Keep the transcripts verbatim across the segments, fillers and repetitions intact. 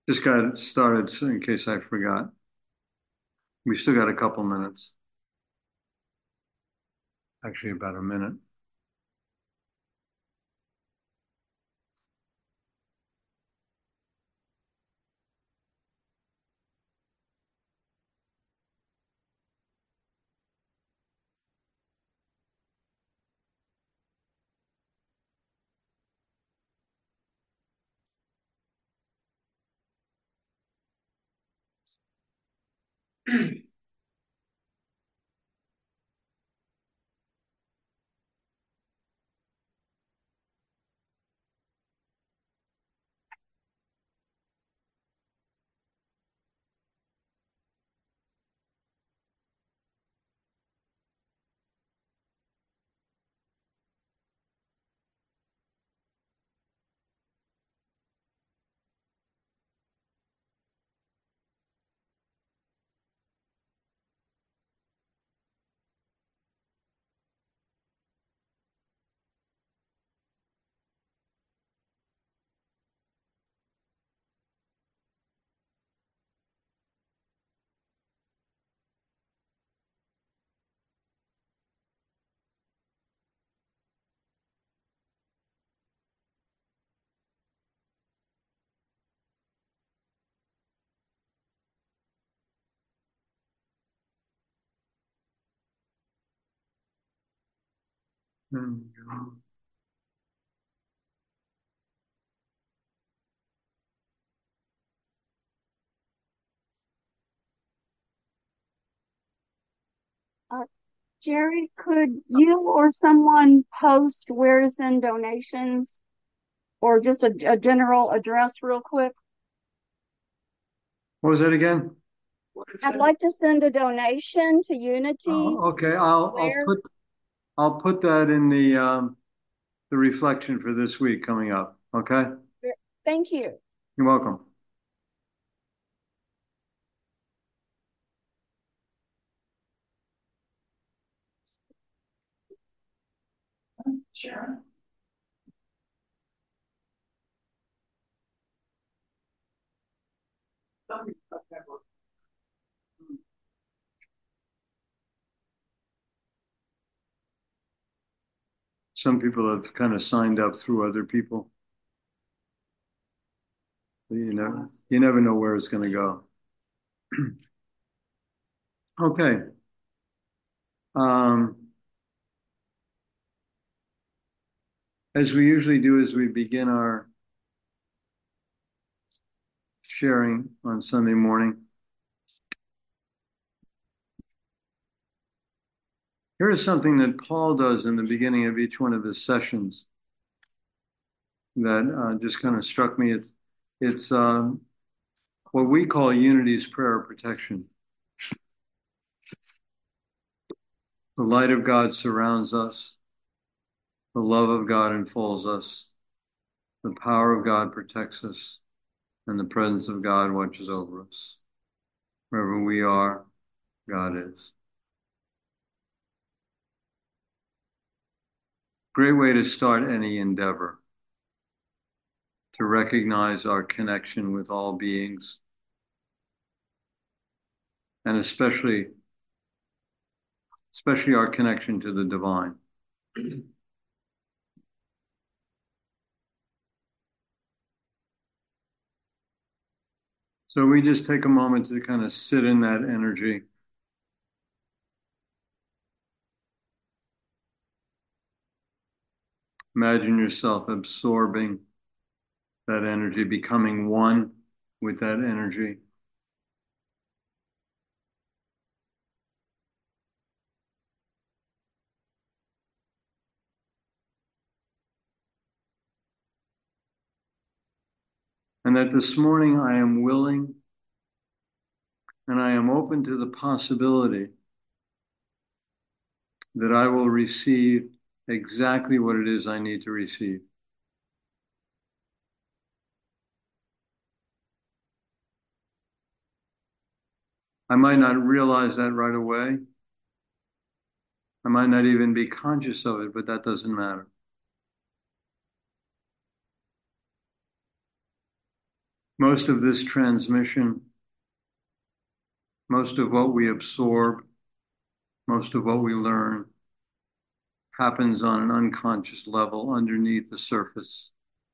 Just got it started so in case I forgot. We still got a couple minutes. Actually, about a minute. Mm, Uh, Jerry, could you or someone post where to send donations or just a, a general address real quick? What was that again? I'd like to send a donation to Unity. Oh, okay, I'll I'll Where? put I'll put that in the um the reflection for this week coming up. Okay? where- Thank you. You're welcome. Sharon. Some people have kind of signed up through other people. You know, you never know where it's going to go. Okay. Um, as we usually do as we begin our sharing on Sunday morning, here is something that Paul does in the beginning of each one of his sessions that uh, just kind of struck me. It's it's um, what we call Unity's prayer of protection. The light of God surrounds us. The love of God enfolds us. The power of God protects us, and the presence of God watches over us. Wherever we are, God is. Great way to start any endeavor, to recognize our connection with all beings, and especially, especially our connection to the divine. So we just take a moment to kind of sit in that energy. Imagine yourself absorbing that energy, becoming one with that energy. And that this morning I am willing and I am open to the possibility that I will receive exactly what it is I need to receive. I might not realize that right away. I might not even be conscious of it, but that doesn't matter. Most of this transmission, most of what we absorb, most of what we learn happens on an unconscious level underneath the surface.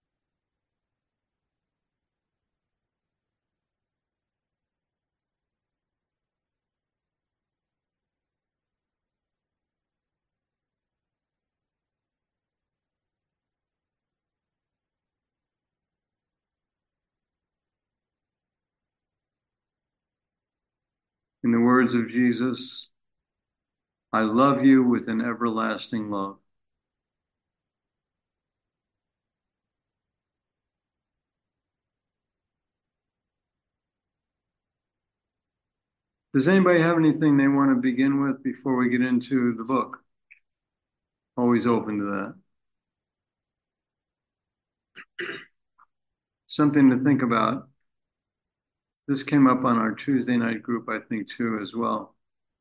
In the words of Jesus, I love you with an everlasting love. Does anybody have anything they want to begin with before we get into the book? Always open to that. Something to think about. This came up on our Tuesday night group, I think, too, as well.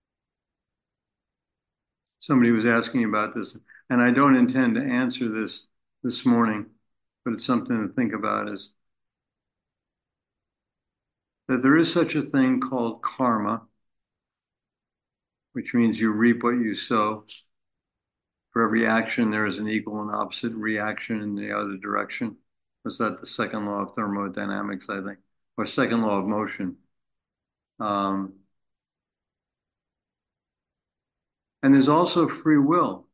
Somebody was asking about this, and I don't intend to answer this this morning, but it's something to think about, is that there is such a thing called karma, which means you reap what you sow. For every action, there is an equal and opposite reaction in the other direction. Is that the second law of thermodynamics, I think, or second law of motion? Um, and there's also free will.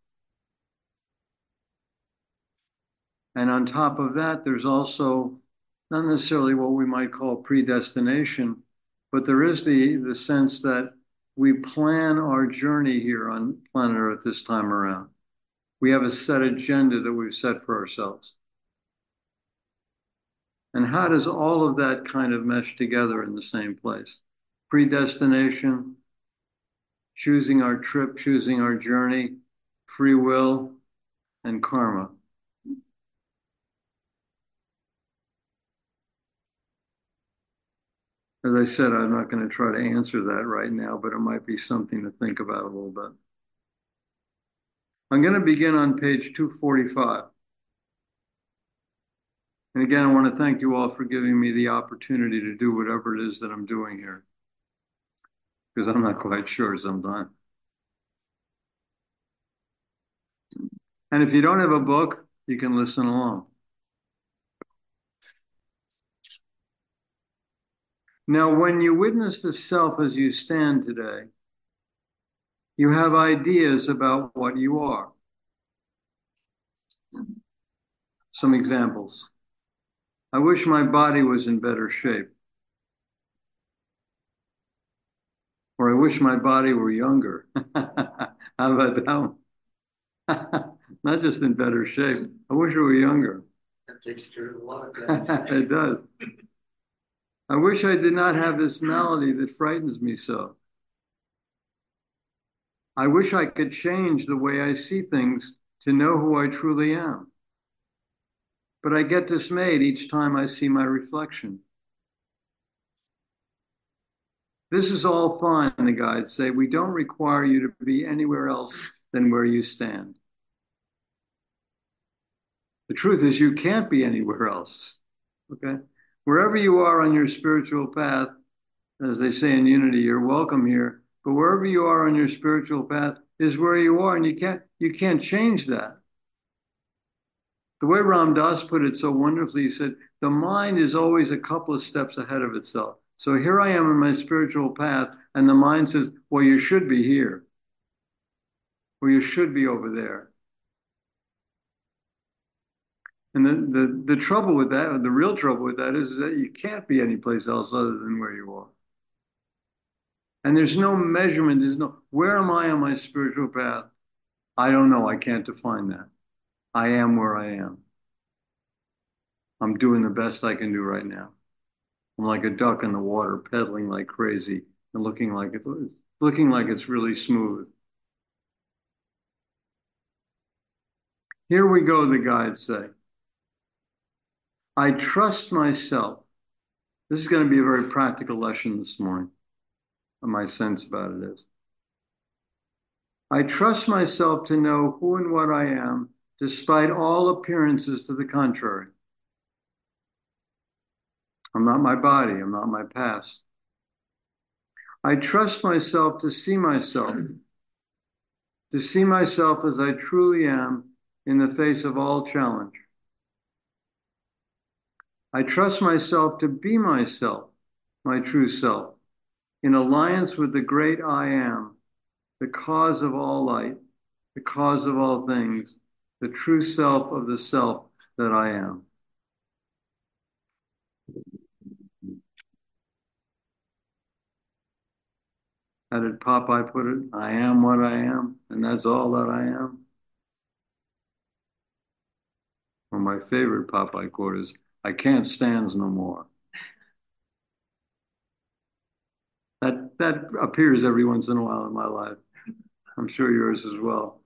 And on top of that, there's also not necessarily what we might call predestination, but there is the, the sense that we plan our journey here on planet Earth this time around. We have a set agenda that we've set for ourselves. And how does all of that kind of mesh together in the same place? Predestination, choosing our trip, choosing our journey, free will, and karma. As I said, I'm not going to try to answer that right now, but it might be something to think about a little bit. I'm going to begin on page two forty-five. And again, I want to thank you all for giving me the opportunity to do whatever it is that I'm doing here, because I'm not quite sure sometimes. And if you don't have a book, you can listen along. Now, when you witness the self as you stand today, you have ideas about what you are. Some examples. I wish my body was in better shape. Or I wish my body were younger. How about that one? Not just in better shape. I wish it were younger. That takes care of a lot of things. It does. I wish I did not have this malady that frightens me so. I wish I could change the way I see things to know who I truly am. But I get dismayed each time I see my reflection. This is all fine, the guides say. We don't require you to be anywhere else than where you stand. The truth is you can't be anywhere else, okay? Wherever you are on your spiritual path, as they say in Unity, you're welcome here. But wherever you are on your spiritual path is where you are, and you can't you can't change that. The way Ram Dass put it so wonderfully, he said, the mind is always a couple of steps ahead of itself. So here I am on my spiritual path, and the mind says, well, you should be here. Or you should be over there. And the, the, the trouble with that, or the real trouble with that, is that you can't be anyplace else other than where you are. And there's no measurement, there's no, where am I on my spiritual path? I don't know, I can't define that. I am where I am. I'm doing the best I can do right now. I'm like a duck in the water, pedaling like crazy and looking like it's looking like it's really smooth. Here we go, the guides say. I trust myself. This is going to be a very practical lesson this morning. My sense about it is. I trust myself to know who and what I am, despite all appearances to the contrary. I'm not my body. I'm not my past. I trust myself to see myself, to see myself as I truly am in the face of all challenge. I trust myself to be myself, my true self, in alliance with the great I am, the cause of all light, the cause of all things, the true self of the self that I am. How did Popeye put it? I am what I am, and that's all that I am. Or my favorite Popeye quote is, I can't stand no more. That, that appears every once in a while in my life. I'm sure yours as well.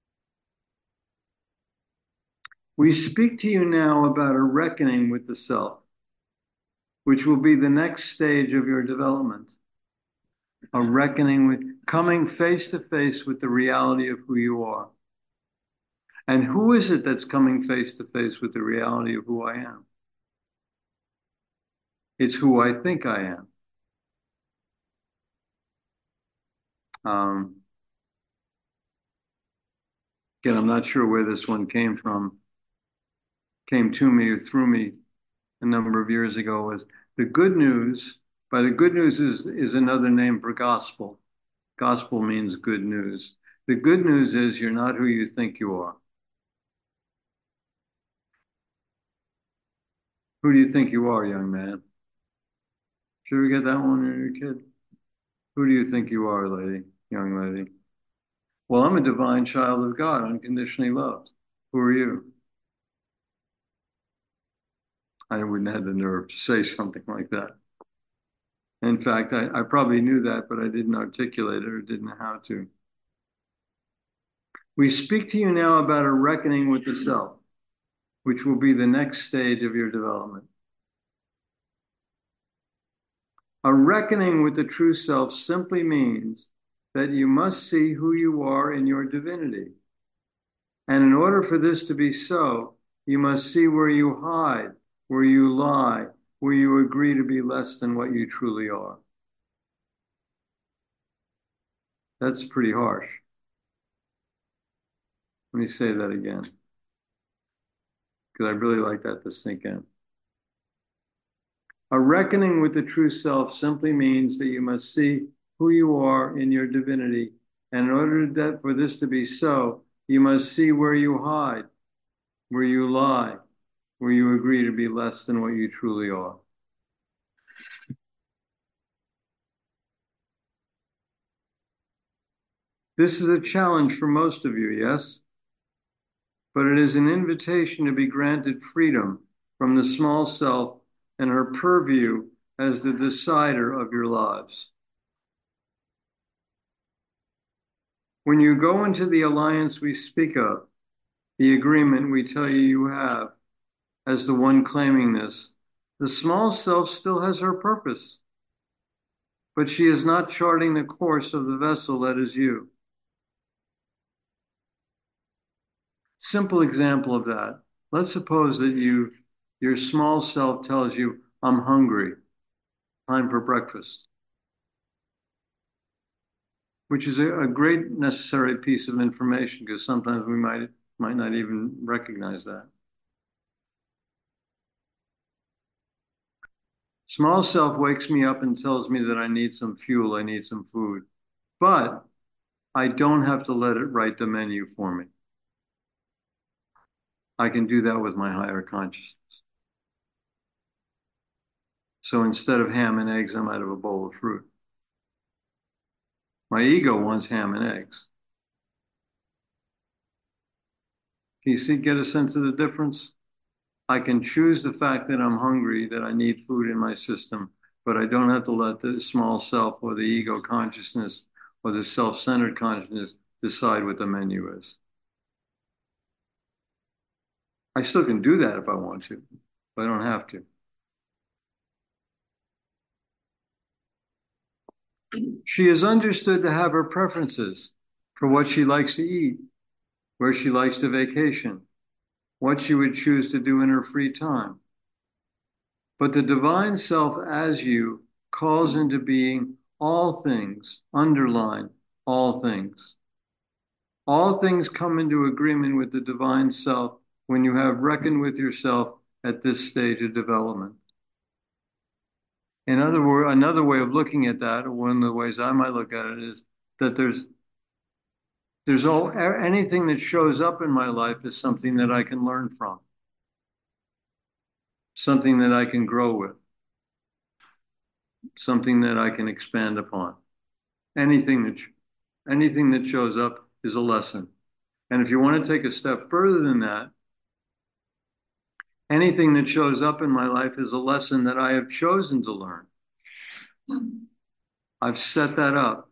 We speak to you now about a reckoning with the self, which will be the next stage of your development. A reckoning with coming face to face with the reality of who you are. And who is it that's coming face to face with the reality of who I am? It's who I think I am. Um, again, I'm not sure where this one came from, came to me or through me a number of years ago, was the good news. By the good news is, is another name for gospel. Gospel means good news. The good news is you're not who you think you are. Who do you think you are, young man? Did you ever get that one when you were a kid? Who do you think you are, lady, young lady? Well, I'm a divine child of God, unconditionally loved. Who are you? I wouldn't have the nerve to say something like that. In fact, I, I probably knew that, but I didn't articulate it or didn't know how to. We speak to you now about a reckoning with the self, which will be the next stage of your development. A reckoning with the true self simply means that you must see who you are in your divinity. And in order for this to be so, you must see where you hide, where you lie, where you agree to be less than what you truly are. That's pretty harsh. Let me say that again, because I really like that to sink in. A reckoning with the true self simply means that you must see who you are in your divinity. And in order that, for this to be so, you must see where you hide, where you lie, where you agree to be less than what you truly are. This is a challenge for most of you, yes? But it is an invitation to be granted freedom from the small self and her purview as the decider of your lives. When you go into the alliance we speak of, the agreement we tell you you have, as the one claiming this, the small self still has her purpose, but she is not charting the course of the vessel that is you. Simple example of that. Let's suppose that you, your small self tells you, I'm hungry, time for breakfast, which is a, a great necessary piece of information because sometimes we might, might not even recognize that. Small self wakes me up and tells me that I need some fuel, I need some food, but I don't have to let it write the menu for me. I can do that with my higher consciousness. So instead of ham and eggs, I'm out of a bowl of fruit. My ego wants ham and eggs. Can you see, get a sense of the difference? I can choose the fact that I'm hungry, that I need food in my system, but I don't have to let the small self or the ego consciousness or the self-centered consciousness decide what the menu is. I still can do that if I want to, but I don't have to. She is understood to have her preferences for what she likes to eat, where she likes to vacation, what she would choose to do in her free time. But the divine self as you calls into being all things, underline all things. All things come into agreement with the divine self when you have reckoned with yourself at this stage of development. In other words, another way of looking at that, or one of the ways I might look at it, is that there's there's all anything that shows up in my life is something that I can learn from, something that I can grow with, something that I can expand upon. Anything that anything that shows up is a lesson. And if you want to take a step further than that, anything that shows up in my life is a lesson that I have chosen to learn. I've set that up.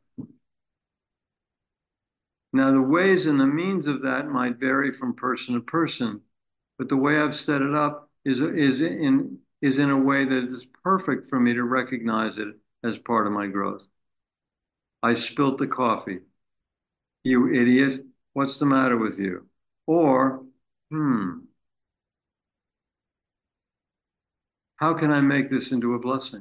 Now, the ways and the means of that might vary from person to person, but the way I've set it up is, is, in, is in a way that is perfect for me to recognize it as part of my growth. I spilt the coffee. You idiot, what's the matter with you? Or, hmm, how can I make this into a blessing?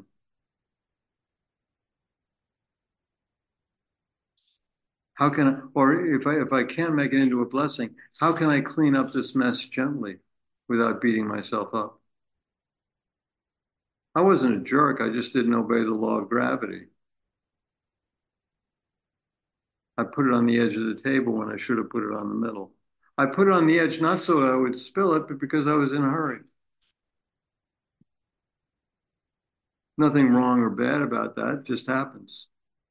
How can I, or if I, if I can't make it into a blessing, how can I clean up this mess gently without beating myself up? I wasn't a jerk. I just didn't obey the law of gravity. I put it on the edge of the table when I should have put it on the middle. I put it on the edge not so I would spill it, but because I was in a hurry. Nothing wrong or bad about that. It just happens.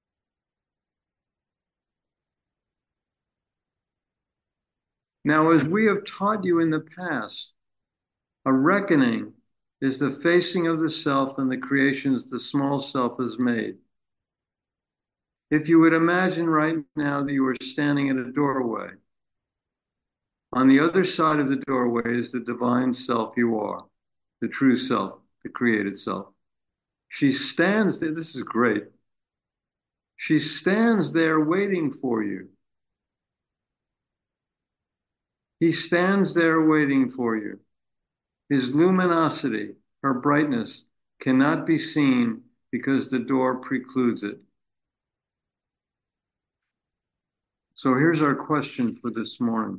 Now, as we have taught you in the past, a reckoning is the facing of the self and the creations the small self has made. If you would imagine right now that you are standing at a doorway, on the other side of the doorway is the divine self you are, the true self, the created self. She stands there. This is great. She stands there waiting for you. He stands there waiting for you. His luminosity, her brightness, cannot be seen because the door precludes it. So here's our question for this morning.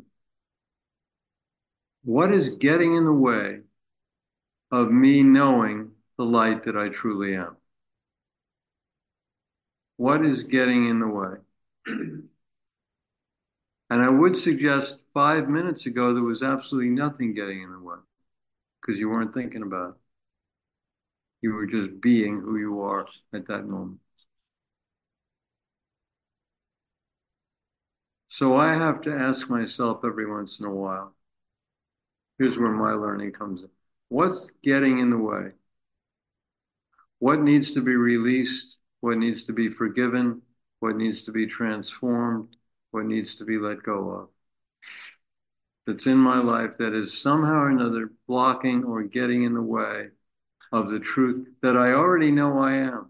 What is getting in the way of me knowing the light that I truly am? What is getting in the way? And I would suggest five minutes ago there was absolutely nothing getting in the way because you weren't thinking about it. You were just being who you are at that moment. So I have to ask myself every once in a while, here's where my learning comes in. What's getting in the way? What needs to be released? What needs to be forgiven? What needs to be transformed? What needs to be let go of? That's in my life that is somehow or another blocking or getting in the way of the truth that I already know I am.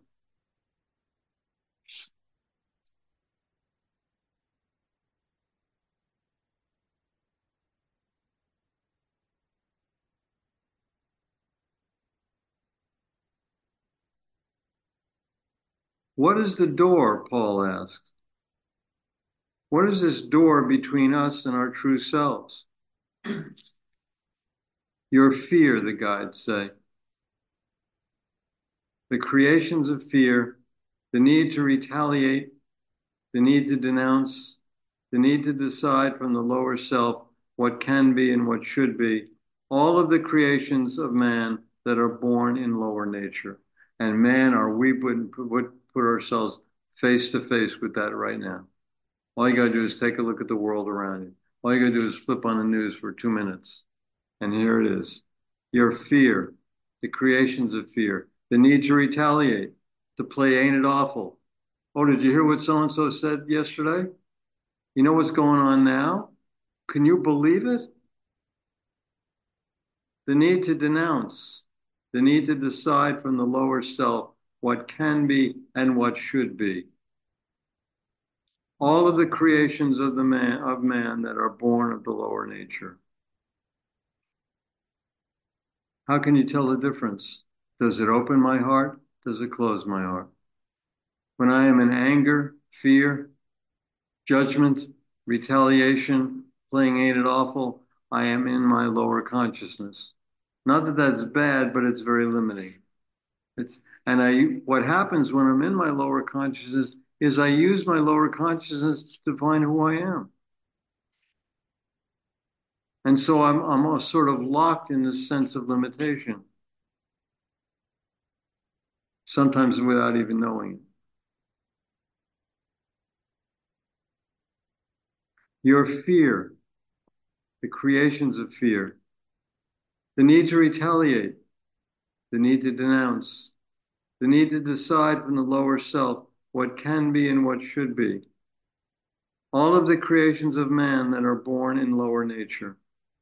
What is the door, Paul asked? What is this door between us and our true selves? Your fear, the guides say. The creations of fear, the need to retaliate, the need to denounce, the need to decide from the lower self what can be and what should be, all of the creations of man that are born in lower nature. And man, are we would put, put ourselves face to face with that right now. All you got to do is take a look at the world around you. All you got to do is flip on the news for two minutes. And here it is. Your fear, the creations of fear, the need to retaliate, to play ain't it awful. Oh, did you hear what so-and-so said yesterday? You know what's going on now? Can you believe it? The need to denounce, the need to decide from the lower self what can be and what should be. All of the creations of the man of man that are born of the lower nature. How can you tell the difference? Does it open my heart? Does it close my heart? When I am in anger, fear, judgment, retaliation, playing ain't it awful, I am in my lower consciousness. Not that that's bad, but it's very limiting. It's, and I, what happens when I'm in my lower consciousness is I use my lower consciousness to define who I am. And so I'm, I'm sort of locked in this sense of limitation, sometimes without even knowing it. Your fear, the creations of fear, the need to retaliate, the need to denounce, the need to decide from the lower self what can be and what should be. All of the creations of man that are born in lower nature.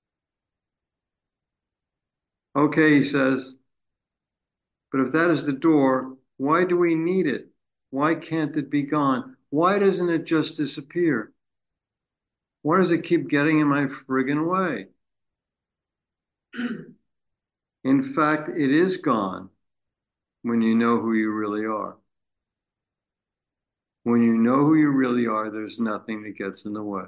Okay, he says, but if that is the door, why do we need it? Why can't it be gone? Why doesn't it just disappear? Why does it keep getting in my friggin' way? In fact, it is gone when you know who you really are. When you know who you really are, there's nothing that gets in the way.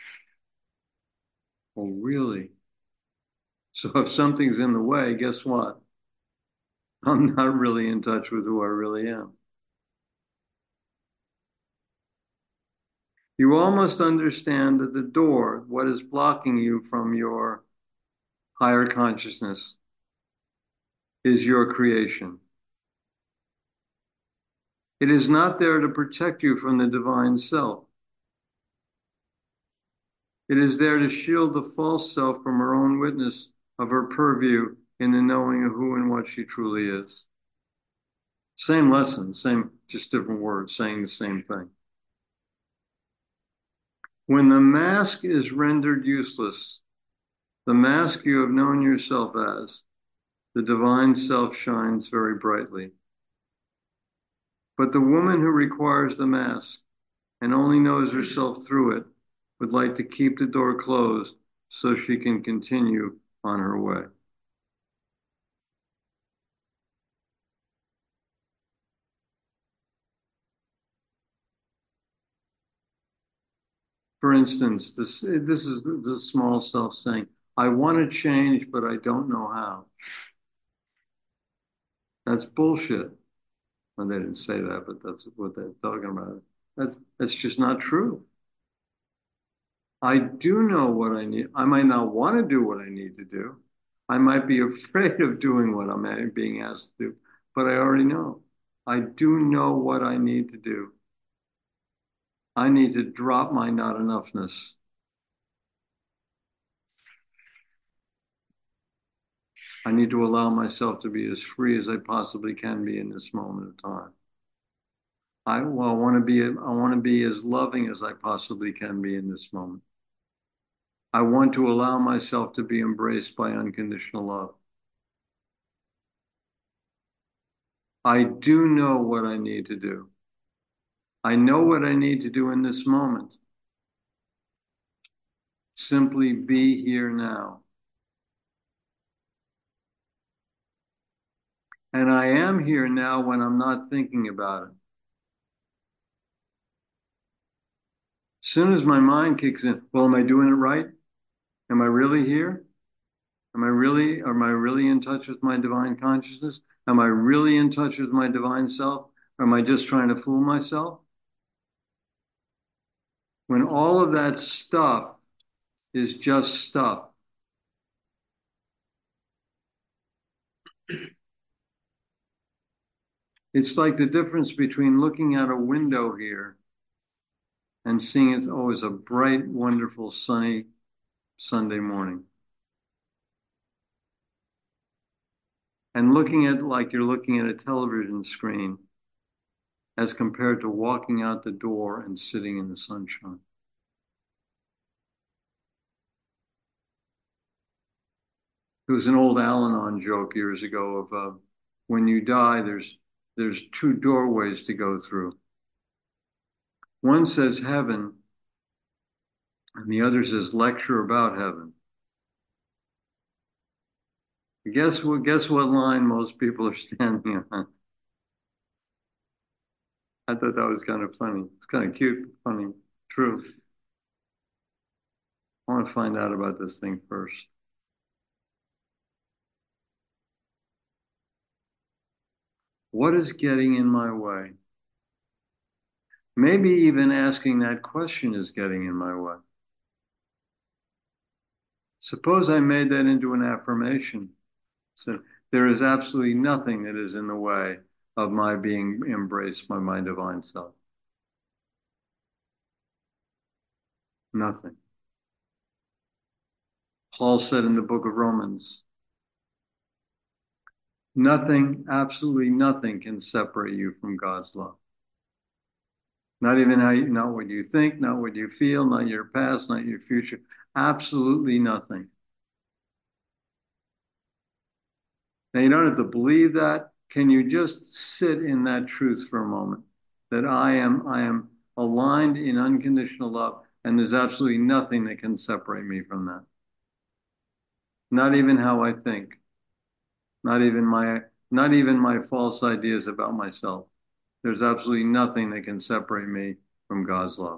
Oh, really? So if something's in the way, guess what? I'm not really in touch with who I really am. You all must understand that the door, what is blocking you from your higher consciousness, is your creation. It is not there to protect you from the divine self. It is there to shield the false self from her own witness of her purview in the knowing of who and what she truly is. Same lesson, same, just different words, saying the same thing. When the mask is rendered useless, the mask you have known yourself as, the divine self shines very brightly. But the woman who requires the mask and only knows herself through it would like to keep the door closed so she can continue on her way. For instance, this, this is the, the small self saying, I want to change, but I don't know how. That's bullshit. Well, they didn't say that, but that's what they're talking about. That's, that's just not true. I do know what I need. I might not want to do what I need to do. I might be afraid of doing what I'm being asked to do, but I already know. I do know what I need to do. I need to drop my not enoughness. I need to allow myself to be as free as I possibly can be in this moment of time. I, well, I want to be, I want to be as loving as I possibly can be in this moment. I want to allow myself to be embraced by unconditional love. I do know what I need to do. I know what I need to do in this moment. Simply be here now. And I am here now when I'm not thinking about it. As soon as my mind kicks in, well, am I doing it right? Am I really here? Am I really, am I really in touch with my divine consciousness? Am I really in touch with my divine self? Or am I just trying to fool myself? When all of that stuff is just stuff, it's like the difference between looking out a window here and seeing it, oh, it's a bright, wonderful, sunny Sunday morning. And looking at it like you're looking at a television screen as compared to walking out the door and sitting in the sunshine. There was an old Al-Anon joke years ago of uh, when you die, there's there's two doorways to go through. One says heaven, and the other says lecture about heaven. Guess what? Guess what line most people are standing on? I thought that was kind of funny. It's kind of cute, funny, true. I want to find out about this thing first. What is getting in my way? Maybe even asking that question is getting in my way. Suppose I made that into an affirmation. So there is absolutely nothing that is in the way of my being embraced by my divine self. Nothing. Paul said in the book of Romans, nothing, absolutely nothing can separate you from God's love. Not even how you, not what you think, not what you feel, not your past, not your future. Absolutely nothing. Now you don't have to believe that. Can you just sit in that truth for a moment? That I am, I am aligned in unconditional love, and there's absolutely nothing that can separate me from that. Not even how I think. Not even my, not even my false ideas about myself. There's absolutely nothing that can separate me from God's love.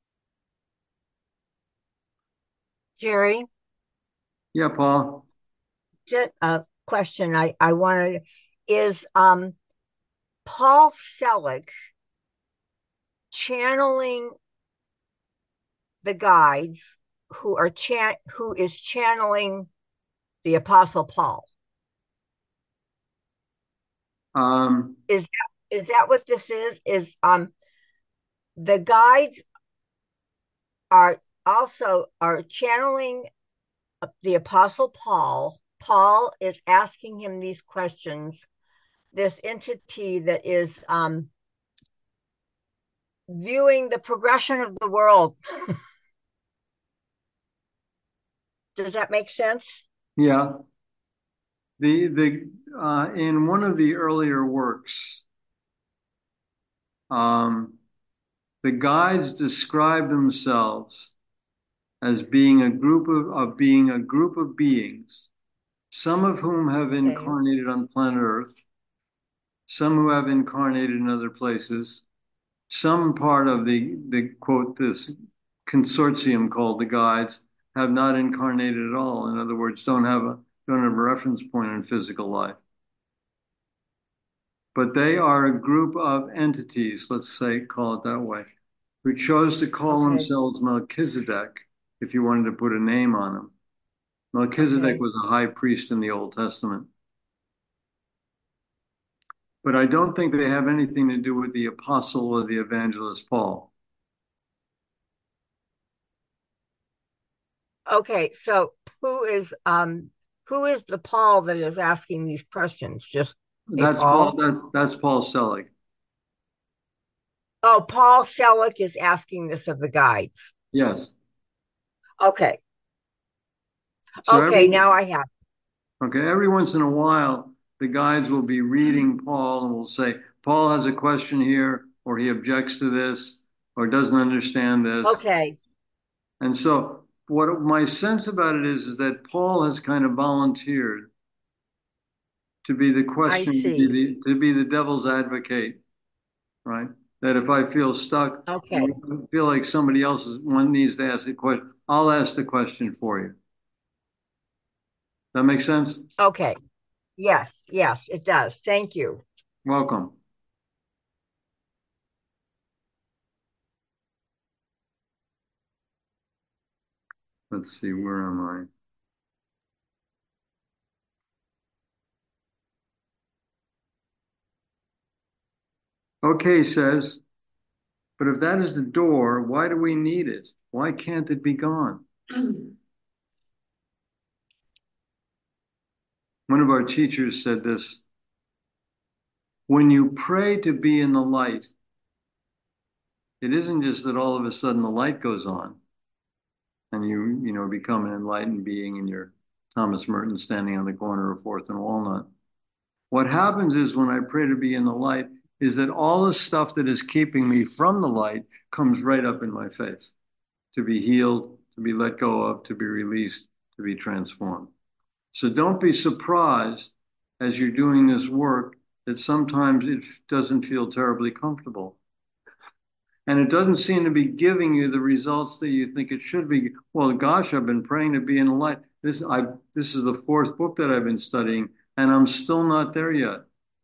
Jerry, Yeah, Paul. just a question I, I wanted is um, Paul Selig channeling the guides who are chan- who is channeling the Apostle Paul. Um, Is that is that what this is? Is um the guides are also are channeling the Apostle Paul. Paul is asking him these questions. This entity that is um, viewing the progression of the world. Does that make sense? yeah. The the uh, in one of the earlier works, um, the guides describe themselves as being a group of, of being a group of beings, some of whom have Okay. incarnated on planet Earth, some who have incarnated in other places, some part of the the quote this consortium called the guides have not incarnated at all. In other words, don't have a don't have a reference point in physical life. But they are a group of entities, let's say, call it that way, who chose to call Okay. themselves Melchizedek, if you wanted to put a name on them. Melchizedek Okay. was a high priest in the Old Testament. But I don't think they have anything to do with the apostle or the evangelist Paul. Okay. So who is um who is the Paul that is asking these questions? Just a That's Paul. Paul? That's that's Paul Selig. Oh, Paul Selig is asking this of the guides. Yes. Okay. So Okay. every Now I have. okay, every once in a while, the guides will be reading Paul and will say, Paul has a question here, or he objects to this, or doesn't understand this. Okay. And so what my sense about it is, is that Paul has kind of volunteered to be the I question, to be see. the, to be the devil's advocate, right? That if I feel stuck, Okay. or feel like somebody else is, one needs to ask a question, I'll ask the question for you. That makes sense? Okay. Yes. Yes, it does. Thank you. Welcome. Let's see, where am I? Okay, says, but if that is the door, why do we need it? Why can't it be gone? One of our teachers said this, when you pray to be in the light, it isn't just that all of a sudden the light goes on and you, you know, become an enlightened being and you're Thomas Merton standing on the corner of Fourth and Walnut. What happens is when I pray to be in the light is that all the stuff that is keeping me from the light comes right up in my face to be healed, to be let go of, to be released, to be transformed. So don't be surprised as you're doing this work that sometimes it doesn't feel terribly comfortable. And it doesn't seem to be giving you the results that you think it should be. Well, gosh, I've been praying to be in the light. This, I, this is the fourth book that I've been studying, and I'm still not there yet.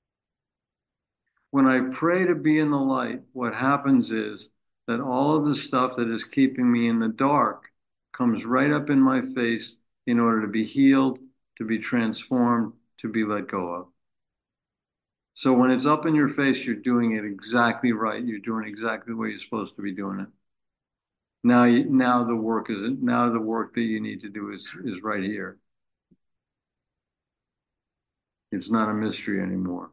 When I pray to be in the light, what happens is that all of the stuff that is keeping me in the dark comes right up in my face in order to be healed, to be transformed, to be let go of. So when it's up in your face, you're doing it exactly right. You're doing exactly the way you're supposed to be doing it. Now, you, now the work is now the work that you need to do is is right here. It's not a mystery anymore.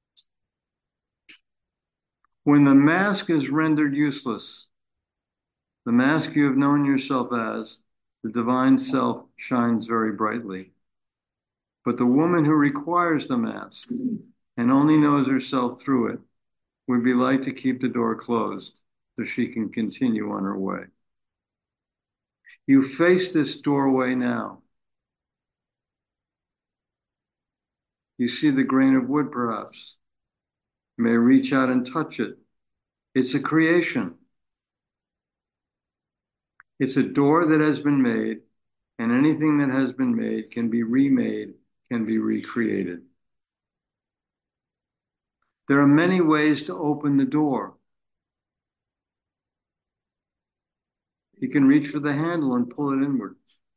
When the mask is rendered useless, the mask you have known yourself as, the divine self shines very brightly. But the woman who requires the mask and only knows herself through it would be like to keep the door closed so she can continue on her way. You face this doorway now. You see the grain of wood, perhaps. You may reach out and touch it. It's a creation. It's a door that has been made, and anything that has been made can be remade, can be recreated. There are many ways to open the door. You can reach for the handle and pull it inward.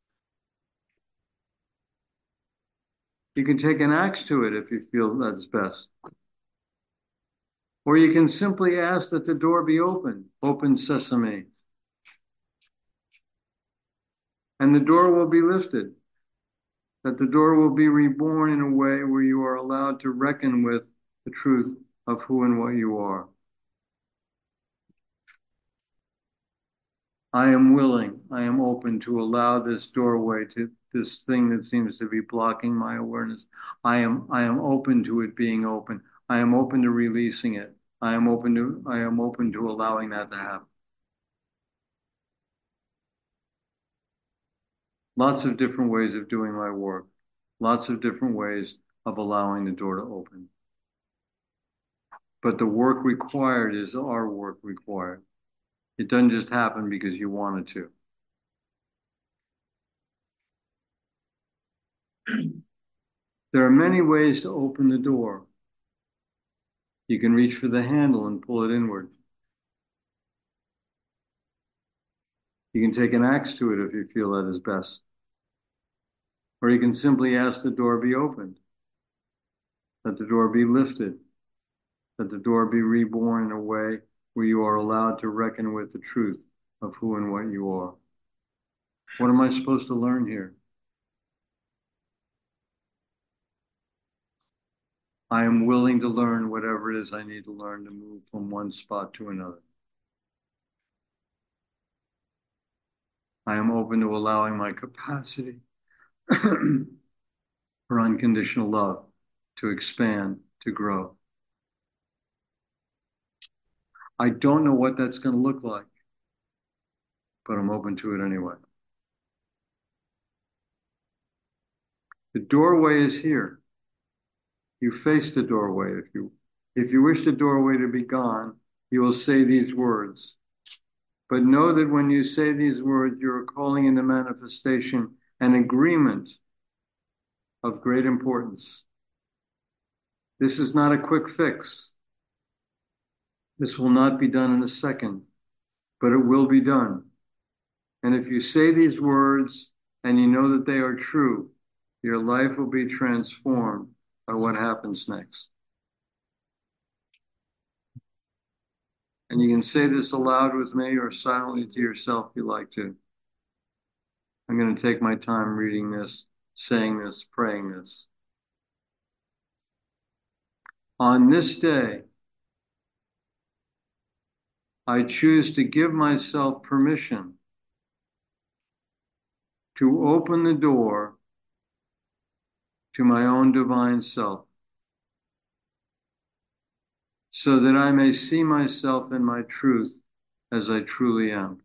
You can take an axe to it if you feel that's best. Or you can simply ask that the door be opened. Open sesame. And the door will be lifted. That the door will be reborn in a way where you are allowed to reckon with the truth of who and what you are. I am willing, I am open to allow this doorway, to this thing that seems to be blocking my awareness. I am, I am open to it being open. I am open to releasing it. I am open to, I am open to allowing that to happen. Lots of different ways of doing my work. Lots of different ways of allowing the door to open. But the work required is our work required. It doesn't just happen because you wanted to. There are many ways to open the door. You can reach for the handle and pull it inward. You can take an axe to it if you feel that is best. Or you can simply ask the door be opened, that the door be lifted, that the door be reborn in a way where you are allowed to reckon with the truth of who and what you are. What am I supposed to learn here? I am willing to learn whatever it is I need to learn to move from one spot to another. I am open to allowing my capacity for unconditional love to expand, to grow. I don't know what that's going to look like, but I'm open to it anyway. The doorway is here. You face the doorway. If you, if you wish the doorway to be gone, you will say these words. But know that when you say these words, you are calling into manifestation an agreement of great importance. This is not a quick fix. This will not be done in a second, but it will be done. And if you say these words and you know that they are true, your life will be transformed by what happens next. And you can say this aloud with me or silently to yourself if you like to. I'm going to take my time reading this, saying this, praying this. On this day, I choose to give myself permission to open the door to my own divine self, so that I may see myself in my truth as I truly am.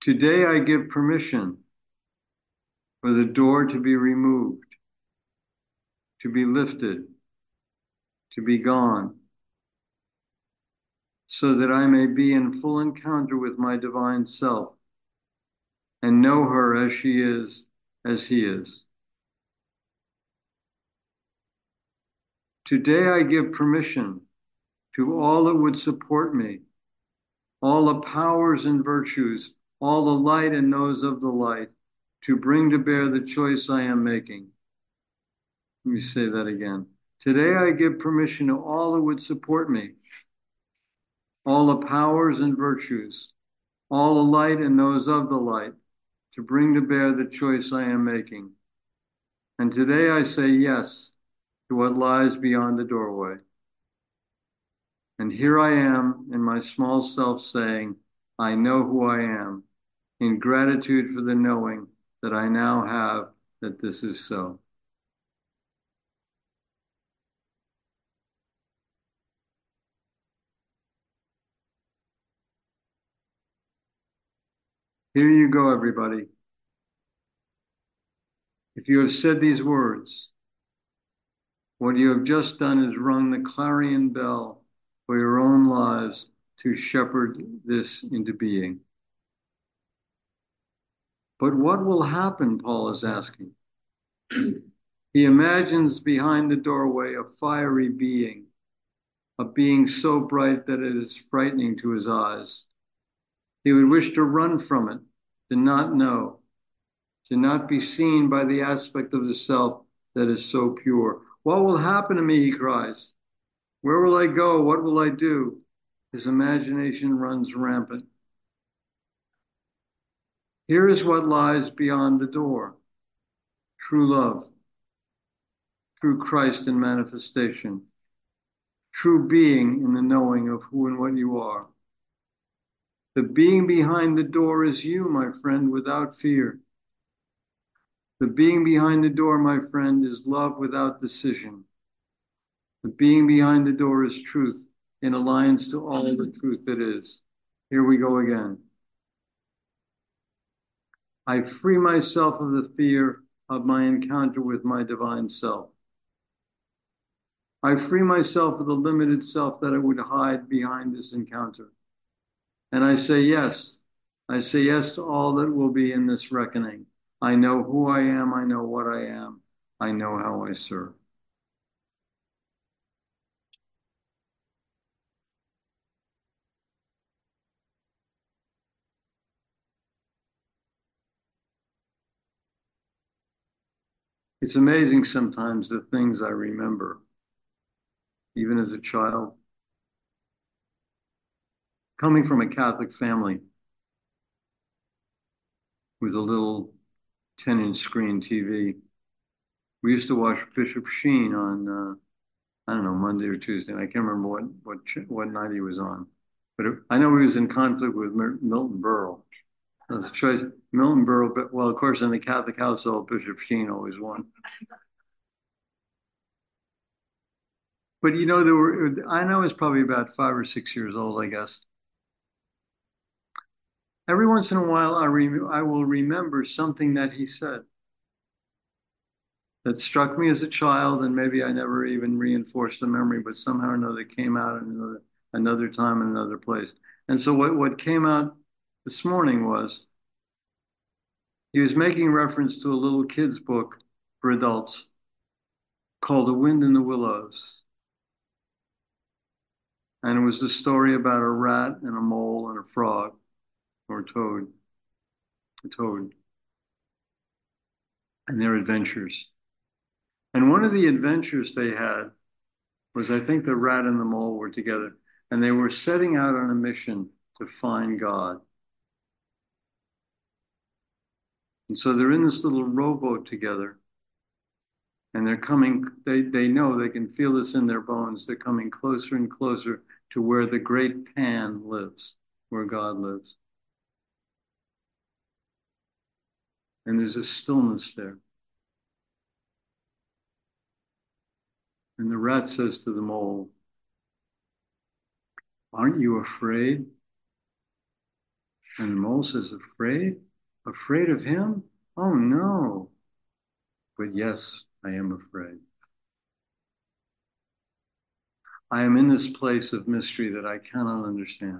Today I give permission for the door to be removed, to be lifted, to be gone, so that I may be in full encounter with my divine self and know her as she is, as he is. Today I give permission to all that would support me, all the powers and virtues, all the light and those of the light, to bring to bear the choice I am making. Let me say that again. Today I give permission to all that would support me, all the powers and virtues, all the light and those of the light, to bring to bear the choice I am making. And today I say yes to what lies beyond the doorway. And here I am in my small self saying, I know who I am, in gratitude for the knowing that I now have that this is so. Here you go, everybody. If you have said these words, what you have just done is rung the clarion bell for your own lives to shepherd this into being. But what will happen, Paul is asking. He imagines behind the doorway a fiery being, a being so bright that it is frightening to his eyes. He would wish to run from it, to not know, to not be seen by the aspect of the self that is so pure. What will happen to me, he cries. Where will I go? What will I do? His imagination runs rampant. Here is what lies beyond the door. True love, true Christ in manifestation, true being in the knowing of who and what you are. The being behind the door is you, my friend, without fear. The being behind the door, my friend, is love without decision. The being behind the door is truth in alliance to all the truth that is. Here we go again. I free myself of the fear of my encounter with my divine self. I free myself of the limited self that I would hide behind this encounter. And I say yes. I say yes to all that will be in this reckoning. I know who I am. I know what I am. I know how I serve. It's amazing sometimes the things I remember, even as a child. Coming from a Catholic family with a little ten-inch screen T V, we used to watch Bishop Sheen on, uh, I don't know, Monday or Tuesday. I can't remember what what what night he was on, but it, I know he was in conflict with Milton Berle. That was a choice. Milton Berle, but well, of course, in the Catholic household, Bishop Sheen always won. But you know, there were, I know I was probably about five or six years old, I guess. Every once in a while, I, re- I will remember something that he said that struck me as a child, and maybe I never even reinforced the memory, but somehow or another it came out in another, another time in another place. And so what, what came out this morning was he was making reference to a little kid's book for adults called The Wind in the Willows. And it was the story about a rat and a mole and a frog, or a toad, a toad, and their adventures. And one of the adventures they had was, I think the rat and the mole were together, and they were setting out on a mission to find God. And so they're in this little rowboat together, and they're coming, they, they know, they can feel this in their bones, they're coming closer and closer to where the great Pan lives, where God lives. And there's a stillness there. And the rat says to the mole, aren't you afraid? And the mole says, afraid? Afraid of him? Oh no. But yes, I am afraid. I am in this place of mystery that I cannot understand.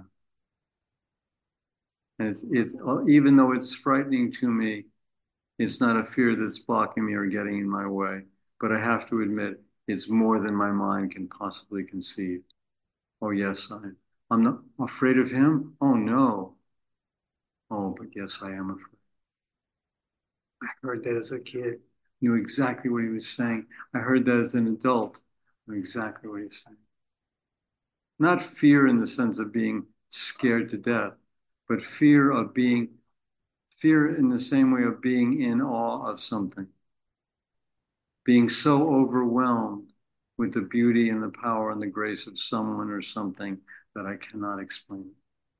And it's, it's even though it's frightening to me, it's not a fear that's blocking me or getting in my way. But I have to admit, it's more than my mind can possibly conceive. Oh yes, I, I'm not afraid of him. Oh no. Oh, but yes, I am afraid. I heard that as a kid. Knew exactly what he was saying. I heard that as an adult. Knew exactly what he was saying. Not fear in the sense of being scared to death, but fear of being, fear in the same way of being in awe of something. Being so overwhelmed with the beauty and the power and the grace of someone or something that I cannot explain.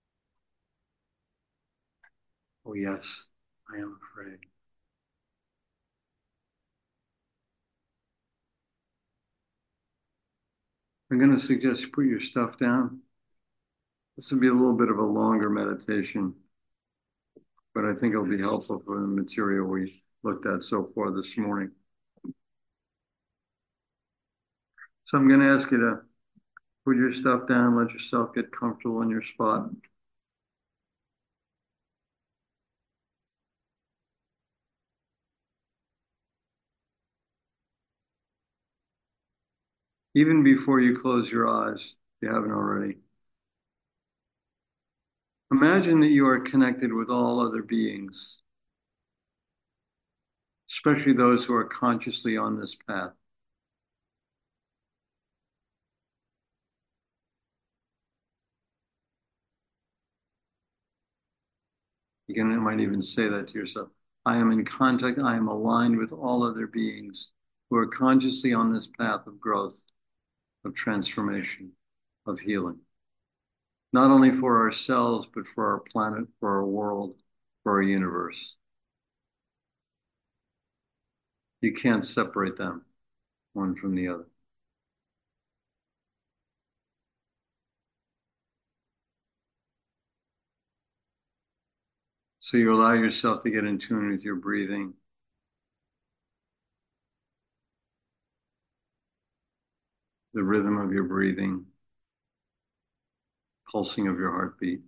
Oh yes, I am afraid. I'm going to suggest you put your stuff down. This will be a little bit of a longer meditation, but I think it'll be helpful for the material we looked at so far this morning. So I'm going to ask you to put your stuff down, let yourself get comfortable in your spot. Even before you close your eyes, if you haven't already, imagine that you are connected with all other beings, especially those who are consciously on this path. You can, you might even say that to yourself. I am in contact, I am aligned with all other beings who are consciously on this path of growth, of transformation, of healing. Not only for ourselves, but for our planet, for our world, for our universe. You can't separate them, one from the other. So you allow yourself to get in tune with your breathing. The rhythm of your breathing, pulsing of your heartbeat.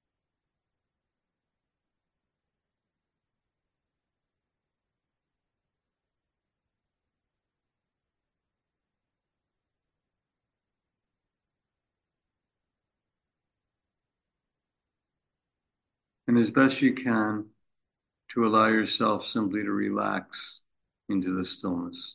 And as best you can, to allow yourself simply to relax into the stillness.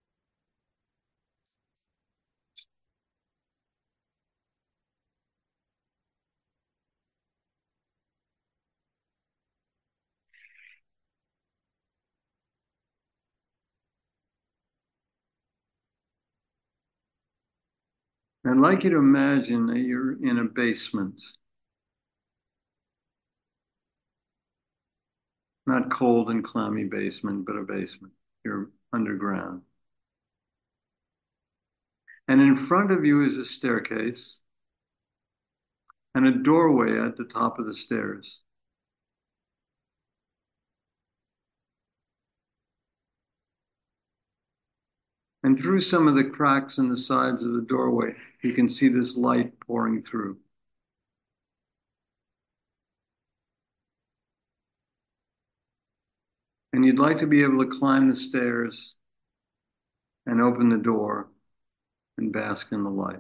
I'd like you to imagine that you're in a basement. Not cold and clammy basement, but a basement. You're underground. And in front of you is a staircase and a doorway at the top of the stairs. And through some of the cracks in the sides of the doorway, you can see this light pouring through. And you'd like to be able to climb the stairs and open the door and bask in the light.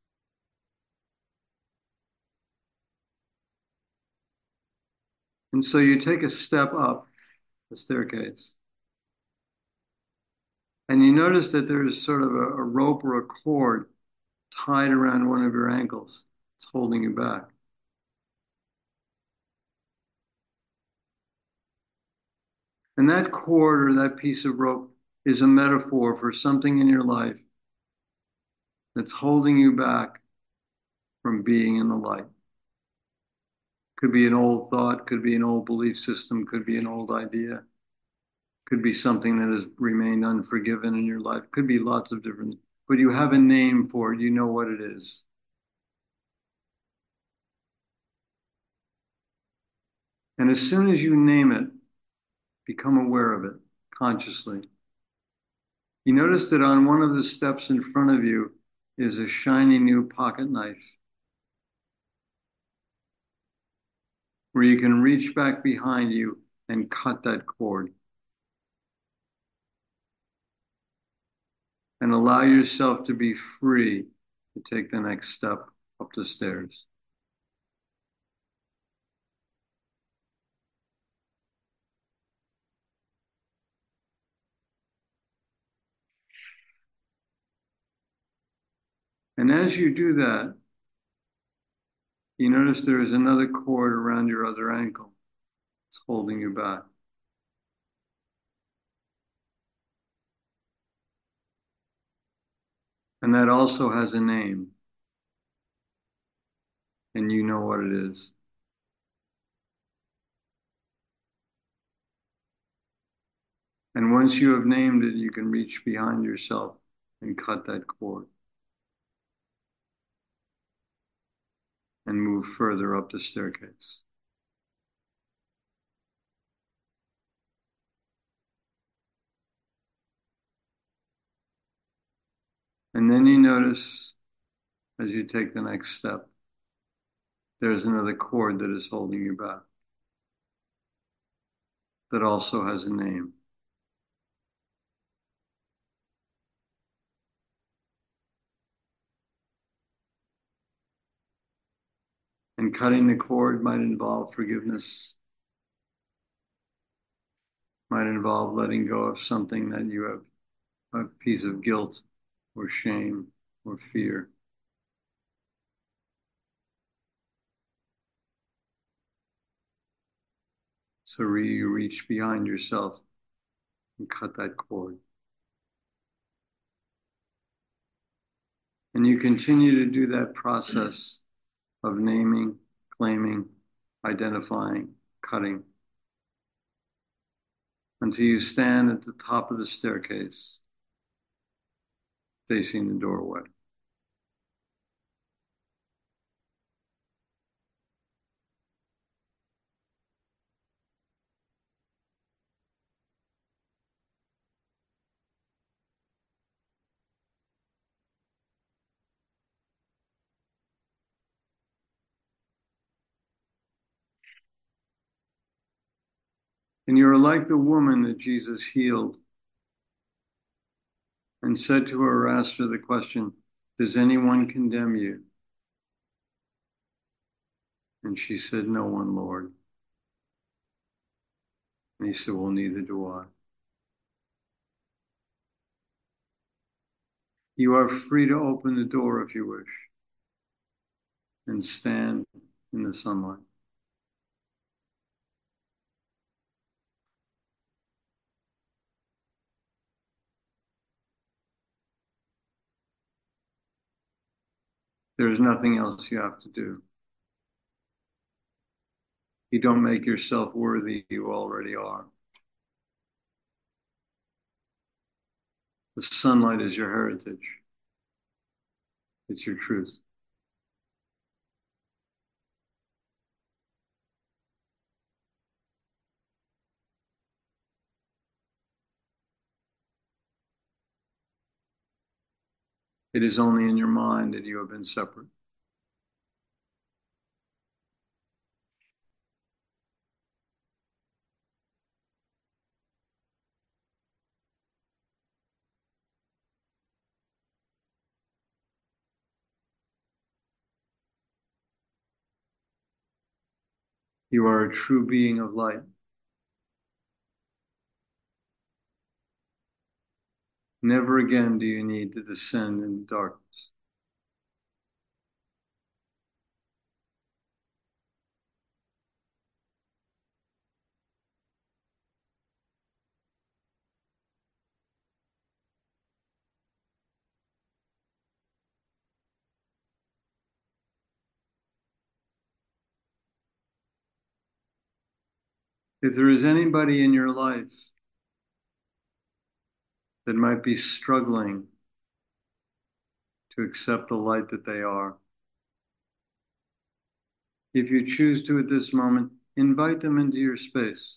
And so you take a step up the staircase. And you notice that there's sort of a, a rope or a cord tied around one of your ankles. It's holding you back. And that cord or that piece of rope is a metaphor for something in your life that's holding you back from being in the light. Could be an old thought, could be an old belief system, could be an old idea, could be something that has remained unforgiven in your life, could be lots of different, but you have a name for it, you know what it is. And as soon as you name it, become aware of it consciously. You notice that on one of the steps in front of you is a shiny new pocket knife where you can reach back behind you and cut that cord. And allow yourself to be free to take the next step up the stairs. And as you do that, you notice there is another cord around your other ankle. It's holding you back. And that also has a name. And you know what it is. And once you have named it, you can reach behind yourself and cut that cord. And move further up the staircase. And then you notice, as you take the next step, there's another cord that is holding you back. That also has a name. And cutting the cord might involve forgiveness, might involve letting go of something that you have, a piece of guilt or shame or fear. So you reach behind yourself and cut that cord. And you continue to do that process of naming, claiming, identifying, cutting, until you stand at the top of the staircase, facing the doorway. And you're like the woman that Jesus healed and said to her, asked her the question, does anyone condemn you? And she said, no one, Lord. And he said, well, neither do I. You are free to open the door if you wish and stand in the sunlight. There's nothing else you have to do. You don't make yourself worthy, you already are. The sunlight is your heritage. It's your truth. It is only in your mind that you have been separate. You are a true being of light. Never again do you need to descend in darkness. If there is anybody in your life that might be struggling to accept the light that they are, if you choose to at this moment, invite them into your space.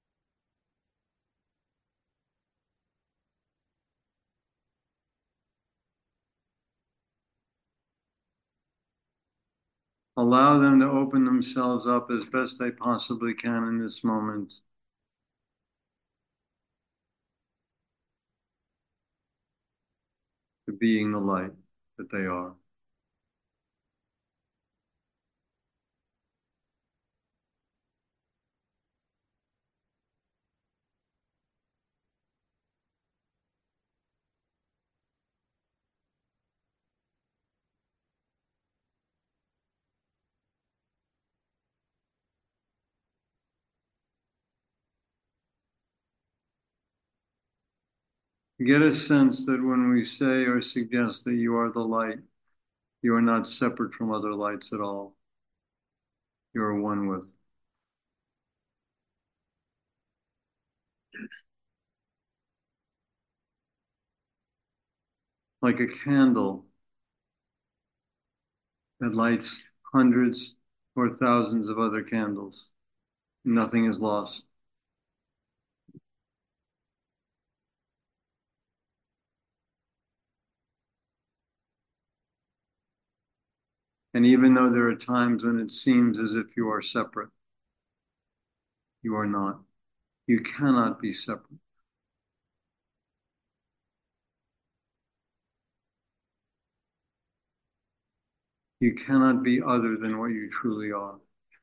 Allow them to open themselves up as best they possibly can in this moment. To being the light that they are. Get a sense that when we say or suggest that you are the light, you are not separate from other lights at all. You are one with. Like a candle that lights hundreds or thousands of other candles. Nothing is lost. And even though there are times when it seems as if you are separate, you are not. You cannot be separate. You cannot be other than what you truly are.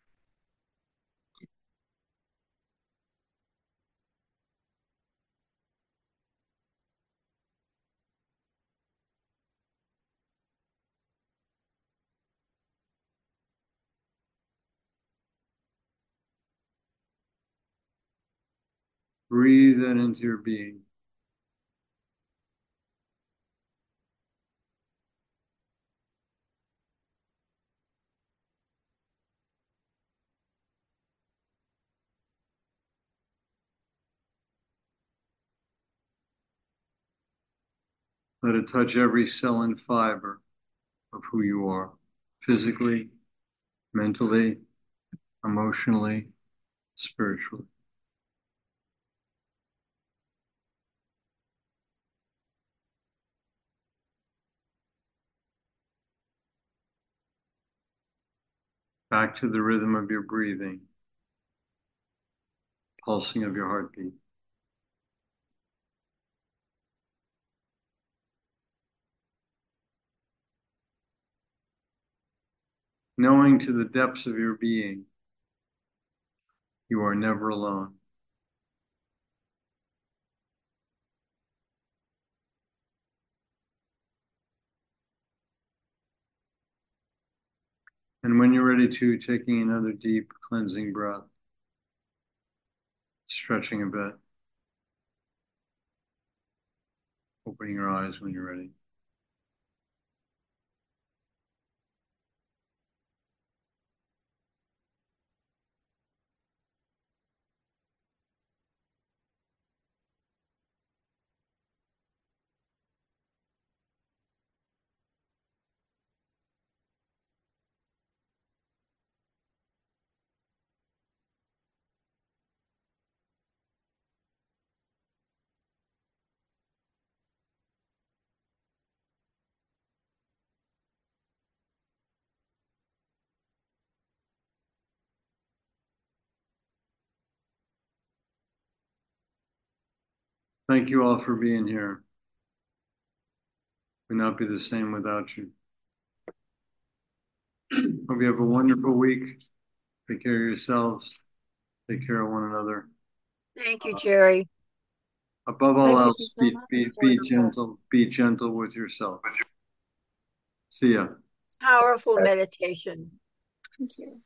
Breathe that into your being. Let it touch every cell and fiber of who you are, physically, mentally, emotionally, spiritually. Back to the rhythm of your breathing, pulsing of your heartbeat. Knowing to the depths of your being, you are never alone. And when you're ready to, taking another deep cleansing breath, stretching a bit, opening your eyes when you're ready. Thank you all for being here. Would not be the same without you. Hope you have a wonderful week. Take care of yourselves. Take care of one another. Thank you, Jerry. Above all Thank you else, so be, much. be, be gentle. Be gentle with yourself. See ya. Powerful meditation. Thank you.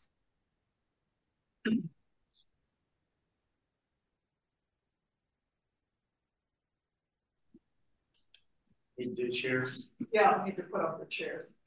Need to do chairs. Yeah, I need to put up the chairs.